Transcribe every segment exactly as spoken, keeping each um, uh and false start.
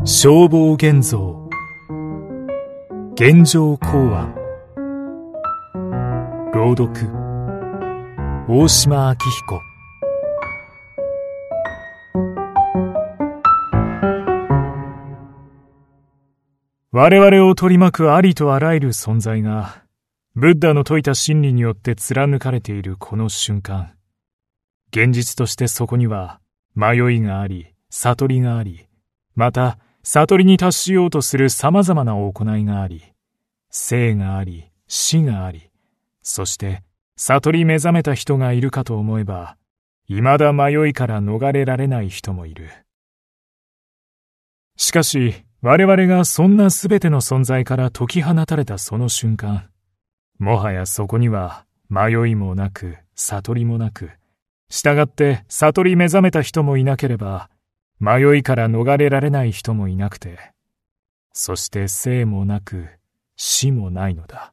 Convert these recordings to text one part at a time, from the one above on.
消防現像現状公案朗読大島明彦。我々を取り巻くありとあらゆる存在がブッダの説いた真理によって貫かれているこの瞬間、現実としてそこには迷いがあり、悟りがあり、また悟りに達しようとする様々な行いがあり、生があり、死があり、そして悟り目覚めた人がいるかと思えば、未だ迷いから逃れられない人もいる。しかし、我々がそんなすべての存在から解き放たれたその瞬間、もはやそこには迷いもなく、悟りもなく、従って悟り目覚めた人もいなければ、迷いから逃れられない人もいなくて、そして生もなく、死もないのだ。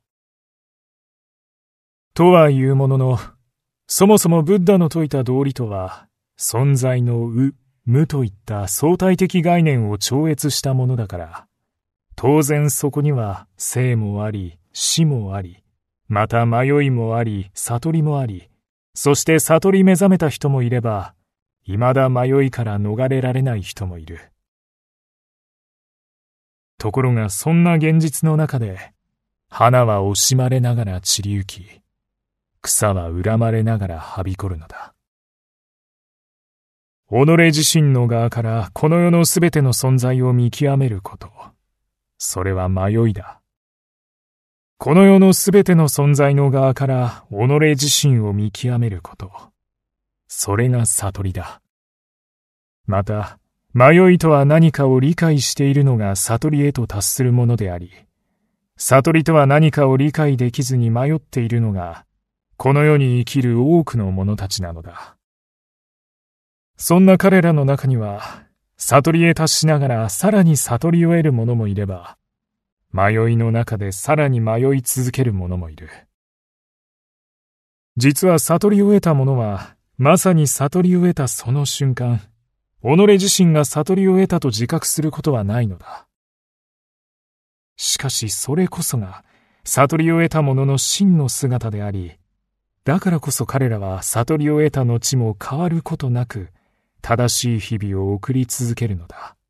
とはいうものの、そもそもブッダの説いた道理とは、存在のう、無といった相対的概念を超越したものだから、当然そこには生もあり、死もあり、また迷いもあり、悟りもあり、そして悟り目覚めた人もいれば、未だ迷いから逃れられない人もいる。ところがそんな現実の中で、花は惜しまれながら散りゆき、草は恨まれながらはびこるのだ。己自身の側からこの世のすべての存在を見極めること、それは迷いだ。この世のすべての存在の側から己自身を見極めること、それが悟りだ。また、迷いとは何かを理解しているのが悟りへと達するものであり、悟りとは何かを理解できずに迷っているのが、この世に生きる多くの者たちなのだ。そんな彼らの中には、悟りへ達しながらさらに悟りを得る者もいれば、迷いの中でさらに迷い続ける者もいる。実は悟りを得た者は、まさに悟りを得たその瞬間、己自身が悟りを得たと自覚することはないのだ。しかしそれこそが、悟りを得た者の真の姿であり、だからこそ彼らは悟りを得た後も変わることなく、正しい日々を送り続けるのだ。